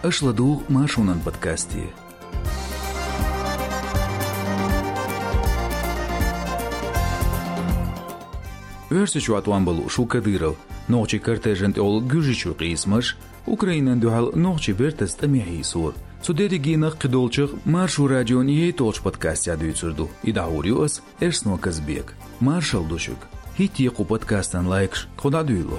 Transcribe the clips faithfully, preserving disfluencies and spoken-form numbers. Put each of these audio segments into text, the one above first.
أشلدو ما شونن بودكاستي. Örsiçuatwan bolu şu Kadyrov, noqçi kortejent ol güjiçu qismash, Ukrainan duhal noqçi vertes tamihi sur. Suderigina qidolchiq marshu radioniye tolch podcast yaduysurdu. Idahurius ersno kazbek. Marshal dushuk. Hiti qu podcastan likes qodaduylo.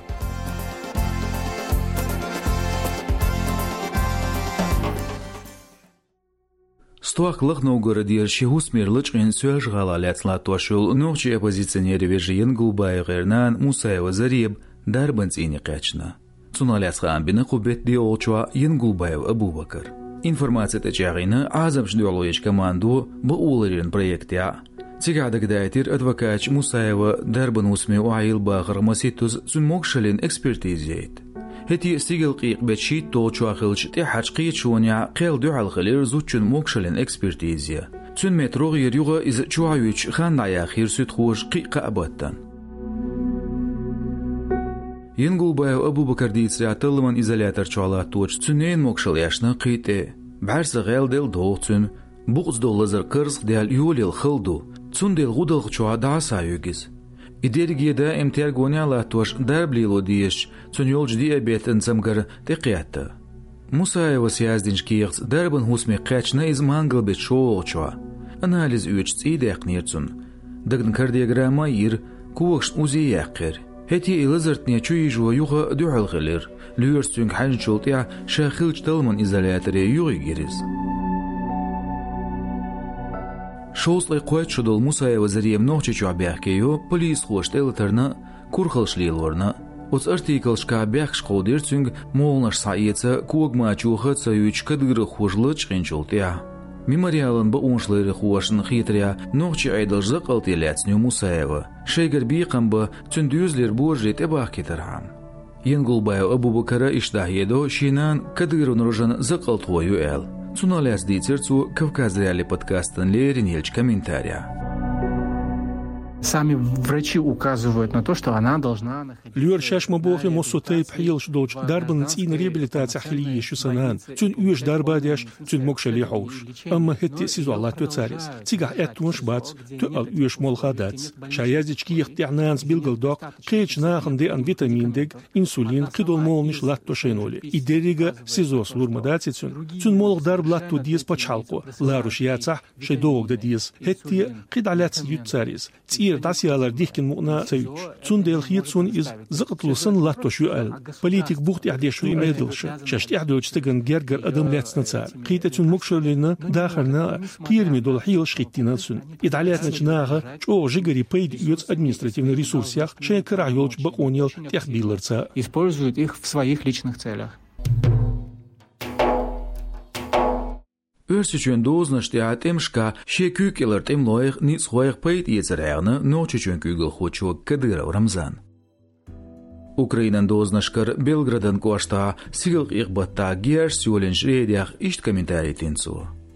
Stoaqlıq Novgorodiyer şehusmirliç in söj galalatla toşul noqçi opozitsioneri vejiyen Gulbayğernan Musayev Zarib darbantini qaçna. Sunalatxan bini qubetli olçwa yin Gulbayev Abubakar. Informatsiya təcəğini azam jdioloyic komandu bu ulerin proyektya. Tigada gdaytir advokat Musayev darban usmi uayil bağır masituz sunmokşalin ekspertiziyet. هتي سيجل قيق بتشيت تو شواخلش تحج قيت شونيا قيل دو على خلير زوجن موكشلن إكسبرتيزيا تون مترو غير يوغا إذا شوايوش خان دايا خير سيد خوش قيقة أبوتان ينقل بايو أبو بكر ديت ريا تلمن إزالياتر شوالات توش تونين موكشل ياشنا قيتي بعرس غيل ديل دوغتون بغز دو لزر كرزق ديال يولي الخلدو تون ديل غودل شوا دعسا يوغيز إدارجية دا امتيار غوني على توش درب ليلو ديش تون يولج دي أبيت انزمجر تقياتا موسى وسياز دينشكيغز دربن هوسمي قاتشنا إز مانجل بيت شوالشوا أناليز اوش تسيدي اقنيرتون دقن كارديوغراما يير كوغش اوزي ياقير هتي إلزرت نيچو يجوا يوغا دوحل غلير ليورستونغ حاجن شولتيا شاخلج تلمن إزالياتري يوغي جيريز شوصلي قوات شدول موسى وزريم نوحچي چوابيحكيو بوليس خوشتيلترنا كورخلشليلورنا وز ارتيكل شكا بيحكش قوديرتونغ مولنش سايتsa كوغ ماچوخة سايوچ كدغر خوشلچ قنچولتيا ميموريالن بأونشلير خوشن خيتريا نوحچي عيدل زقلتي لاتسنيو موسى شيگر بيقم با تندوزلير بورجيت اباحكي ترحام ينقل بايو أبو بكر إشتاهيدو شينان كدغر نرجن زقلت ويو إل Цуналяс дицерцу Кавказ реали подкастан леринельч комментария. Сами врачи указывают на то, что она должна находиться. Люр шаш мабохи мосотей пхилш доч дарбан цин реабилитация хилие шусанан. Тюн уж дарбадяш, тюн мокшали хоуш. Амма хетти сизуалла тюцарис. Тига этунш бац, тю ал уж молхадац. Шаязички ихтиананс билгалдок, кеч нахн де ан витаминдег, инсулин, кидол молниш латтошеноли. Идерига сизос лурмадаци тюн. Тюн молх дарб латту диес пачалко. Ларуш яцах, шедоог да диес. Хетти кидалац ютцарис. إير تاسيالر ديكن مؤنا تيوش تون ديل خيتسون إز زقتلوسن لاتوش يؤل بوليتيك بوخت إحديشو يميدلش شاشت إحدوش تغن جرجر أدم لاتسنا تسار قيتة تون مكشر لنا داخلنا قيرمي دول حيل شخيتنا تسون إدعالياتنا جناغا شو جيجري بيد يوتس административный ресурсях شين كرايولش بقونيل تيخبيلرца используют их в своих личных целях. Örsiçön doznashtia temshka shekükeler temloyg nits hoyg payt yezererne nochichön kügel khocho Kadyrov Ramzan. Ukrainan doznashkar Belgradan koshta sigil iqbatta gier syolen jrediach isht kommentari tinsu.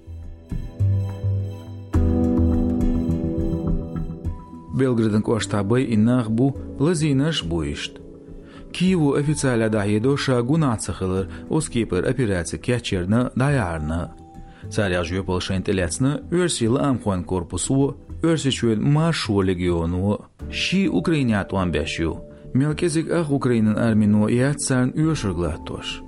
Belgradan koshta bay innag bu lazinash bu isht. Киеву официально даедоша гунацахылыр оскипер операция кячерна даярна. Царя жүйепол шайнтеляцны өрсилы амхон корпусу, өрсичуэл машу легиону, ши Украинятуан бящу, мелкезик ах Украинан армину яцарн өршырглатош.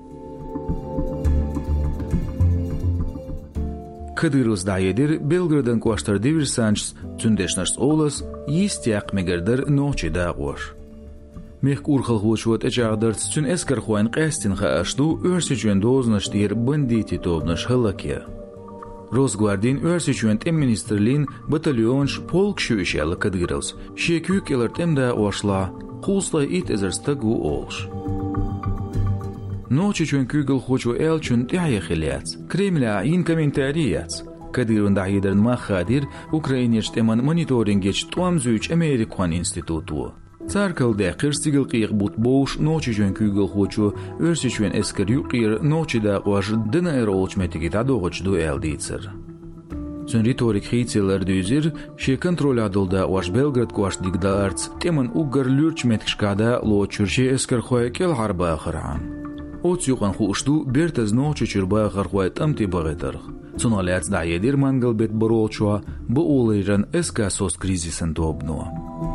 Кадырус даедир Белградан куаштар диверсанчс цундешнарс олас йистяк мегердер ночи дагош. Мех урхал хочуат эчагдер цун эскер хуайн қастин хаашду өрсичуэн дознашдир бандити тобнаш халакия. Росгвардин өрсичуэнт эмминистрлин батальонш полк шуишяла Кадыровс, шекюк элертемда ошла, хулсла ит эзерстагу олш. Ночи чуэн кюгел хочу элчун тяхяхиляц, Кремля ин комментарияц. Кадырун дахидерн махадир Украинеч теман мониторингеч туамзуич Американ институту. Царкал дақир сигил қиқ бут боуш ночи чуэн кюгел хочу өрсичуэн эскер юқир ночи дақваш дына эр олчметиги тадоғочду элдицер. Цун риторик хейцелер дюзир, ше контроль адылда ваш Белград кваш дигдарц, теман угар люрчметкшкада ло чурше эскер хоя кел харба ахыран. أوتيوقن خوشتو بيرتز نوچ چربا غرقوات أمتي بغيتر صنالات دعيدير منقل بيت بروتشوا بأوليرن إسكاسوس كريزيسن توبنو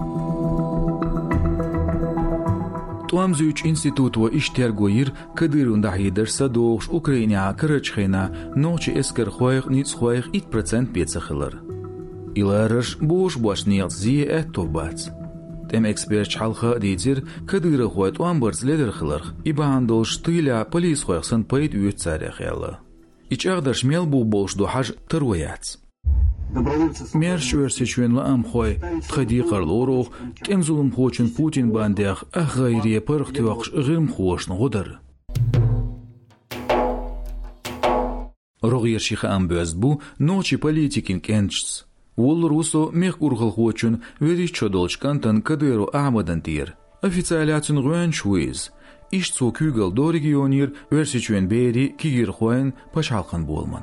توامزوچ انستيتوت و اشترگوير كديرون دعيدر سدوش أوكرينيا كرچخينا نوچ إسكر خويق نيتس خويق إيت برسنت بيتسخلر إلارش بوش باش نيغ زي اتوبات تم اكسبيرت حلقة ديتر كدير خويت وامبرز ليدر خلرخ إباندوش طيلا بوليس خويقسن بيت ويت ساريخ يلا إيش أقدرش ميل بو بولش دو حاج ترويات ميرش ورسيشوين لأم خوي تخدي قرلورو كم ظلم خوشن بوتين بانديخ أغيري برخ توقش غير مخوشن غدر رغير شيخ أم بوزبو نوچي политикин кенчс Вол русо мех ургал хочун верич чодолч кантан кадеру Ахмадан тир. Официаляцин гуэн шуиз. Иш цо кюгал до регионир версичуэн бери кигир хуэн пашалхан болман.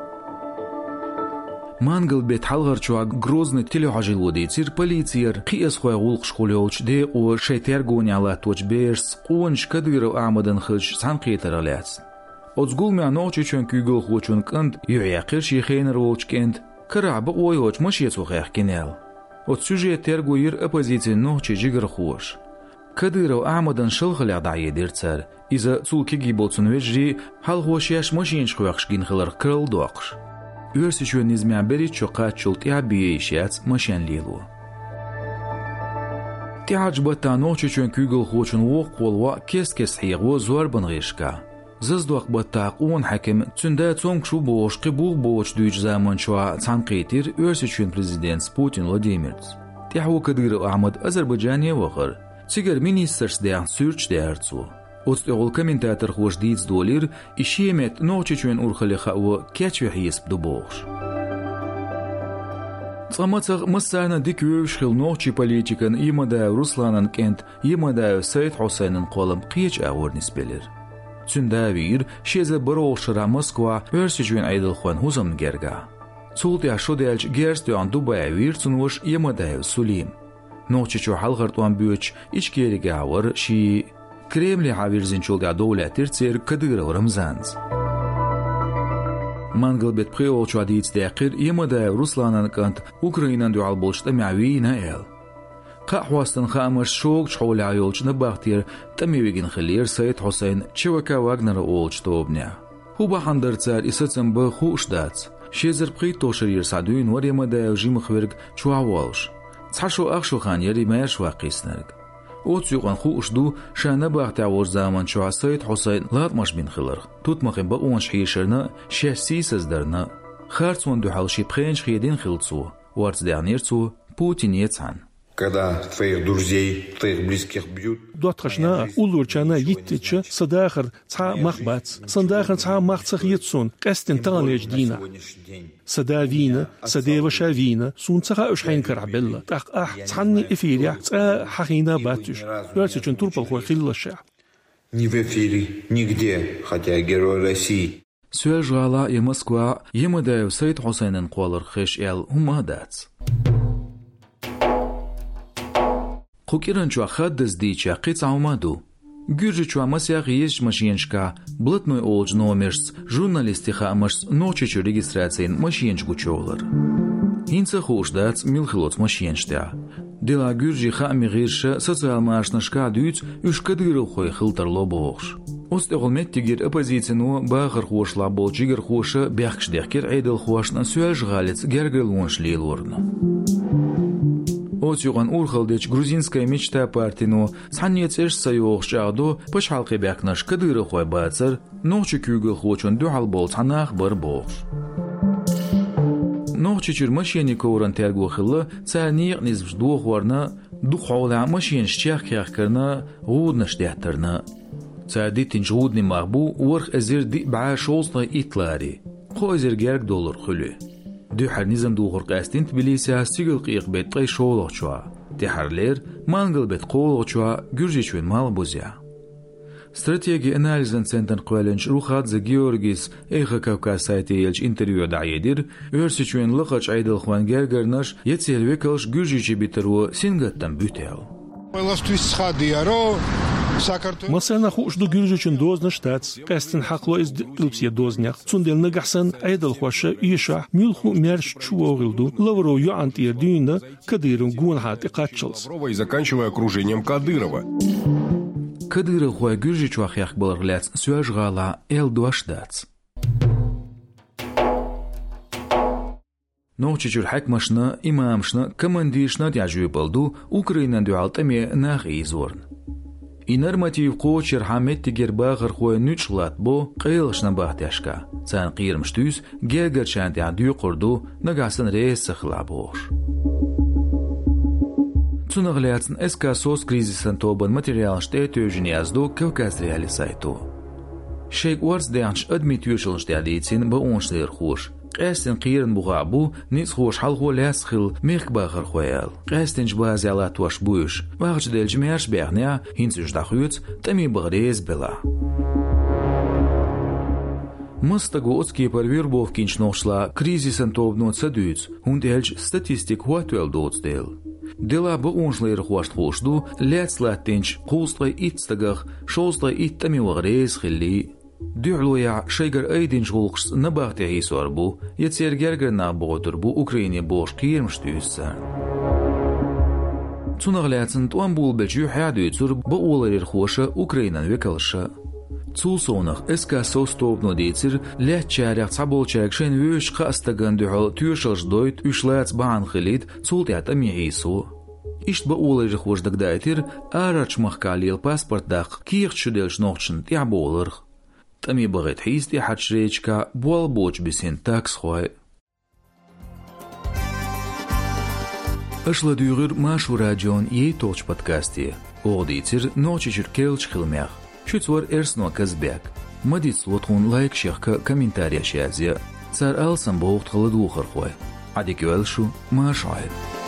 Мангал бет халгарчуа грозный телехажил водицир полициер киес хуэ улк школёлч де о шейтер гоняла точ берс қуынч кадеру Ахмадан хылч санқейтараляц. Отзгул мя ночи чуэн кюгал хочун кант юяқир шейхейнер волч кент كرعب قويوش مش يتوخيخ كنال وتسوجي ترغوير أبوزيتي نوچي جيگر خوش كديرو أعمدن شلخل دعيه ديرتسر إذا تسول كيجي بولتسن وجري هل خوشيش مشينش خويخش جين خلر كرل دوقش يورسي شو نزمع بري تشوقات شلت إعبيشيات مشين ليلو تعجبتا نوچي چون كيگل خوشن وق والوا كيس كيس حيغ وزور بنغيشكا ززدوق بتاقون حكم تندا تونك شو بوش قبوغ بوش دوج زمان شوا تنقيتير ورسيشون بريزيدنت بوتين ولاديميرز تحو كدير أحمد أذربيجانيا وغر تيجر مينيسترس ديان سيرش ديارتسو أستغل كومنتاتر خوش ديتس دولير إشيمت نوچي چون أورخليخا و كاتشو حيس بدوبوش صمتغ مسانا ديكوش خل نوچي بوليتيكن يمدا روسلانن كنت يمدا سيد حسين قولم قيش أور نسبلر تنداوير شيزة بروشرا موسكوا ورسيجوين عيدل خوان هوزم جرجا سولتي عشوديالج جيرستي عن دبي ويرتنوش يمدايو سوليم نوچي چو حلغرتوان بيوچ إيش كيري غاور شي كريملي عاويرزين چولغا دولة ترتير كدير ورمزانز مانغل بيت بريول چو عديت داقير يمدايو روسلانان كانت أوكراينان دو عالبولش تمعوي نايل قاحواستن خامرش شوق شحول عيولش نباختير تميويجن خلير سيد حسين تشوكا واغنر أولش توبنيا هو بحندر تسار إستن بخوش دات شيزر بقيت توشرير سعدوين وريا مدايو جيم خبرق شو عوالش تحشو أخشو خان يري مايش واقيسنرق أوتسيقان خوش دو شان نباختي عوش زامن شو سيد حسين لات مش بين خلر توت مخين بقوانش حيشرنا شاسي سزدرنا خارتون دو حالشي بخينش خيدين خلطسو وارتس دعنيرتسو بوتين يتسان Когда твоих друзей, твоих близких бьют. Дотрашна улурчана yittich sadахар ца махбац, сандахар ца махцах yitsun, кастин талеж дина. Садавина, садева шавина, сун цаха ушхайн карабелла, так ах цанни эфиря, ца хахина батюш. Версичун турпал хуахиллаша. Ни в эфире, нигде, хотя герой России. سويج غالا يا موسكوا يمدايو سيد حسين قولر خيش ال هما دات خوكيرن چوا خدز ديچا قيص عمادو گورج چوا مسياغيش ماشينشكا بلتنوي اولج номерс журналистиха амаш ночич регистрациян машинч гучолар инца хошдац милхлоц машинчта дела гуржи хами гирша социал машнашка дүйц үш кадырыл хой хылтарло бош Остеголмет тигер оппозицияну багыр хошла бол жигер хоша бяхшдехкер айдыл хошна суяж галец гергел воншлил орна Отюган урхалдеч грузинская мечта партину цанец эш саюх жадо паш халқи бяхнаш кадыры хой бацар ночи кюгел хочун дюхал бол цанах бар бош نوچی چر ماشینی کورن ترگو خلا ثانیق نیز دو خورنا دو حالا ماشین شیخ کیخ کرنا غود نشدهترنا سعدی تنجود نمغبو ورخ ازیر دی بعد شوصنا ایتلاری خو ازیر گرگ دلار خلو دو هر نظام دو خرق استین تبلیسی سیگل قیق بیت قی شولق چوا تحرلر مانگل بیت قولق چوا گرجی چون مال بوزیا استراتيجي اناليزن سنتن قوالنش روخات ز جيورجيس ايخا كوكاس سايتي يلج انتريو دعيدير يرسيچوين لقاچ عيدل خوان گرگرنش يتسيل ويكلش گورجيچي بيترو سينگتن بوتيل ყველასთვის ცხადია რომ مسانا خوش دو گرجوچن دوز نشتاц قستن حقلو از دلبسية دوزنيخ цундел نگحسن عيدل خوشة يشع ميلخو مرش чуогилду лавро юантир дюйна Кадыром гунхат и катчелс. И заканчивая окружением Кадырова. Кадыров хуа гюржич вахях баларлец сюаж гала эл дуашдац. Ночичур хакмашна, имамшна, командишна тяжуй балду Украина дуалтами нах изорн. И норматив кочер хамет тигербагар хуа нючлат бо қейлшна бахтяшка. Цан қирмштюз гергерчан тядуй қорду нагасан рейс сахлабош. Цунагляцн эскасос кризисан тобан материал штетюжни азду Кавказ реали сайту. Шейк Уарс деанш адмитюшл штядицин ба оншлер хуш. قاستن قيرن بغابو نيس خوش حال هو لاسخل ميخ باخر خويل قاستن جباز على توش بوش باغش ديل جميعش بيغنيا هينسوش داخويت تمي بغريز بلا مستقو اوتسكي پرویر بوف كينش نوشلا кризисен тобнот садуц und elch statistik hotuel dots del Дела ба оншлер хвашт хошду лецлатинч қустлай итстагах шостлай иттами вагрез хилли Дюрлуя шейгар эйдин жголкс набахте хисорбу, яцергергер на бодурбу Украине бош кирмштюсса. Цунагляцен туан бул бечу хадуйцур ба оларир хоша Украинан векалша. Цулсонах эска состовно дейцер лячарях цаболчак шен вöш хастаган дюхал тюшалш дойт үшлац баан хилит цултят амихису. Ишт ба оларир хош дагдайтир арач махкалил паспортдах кирчуделш нохчен тяболарх. Тами багет хисти хачречка буал боч бисен такс хой. Ашла дюгер машу радион ей толч подкасти. Оғдитер ночи чиркелч хилмях. Шуцвар эрсно казбек. Мадит слотхун лайк шехка комментария шязия. Цар алсам боғт хладухар хой. Адикюэлшу машай.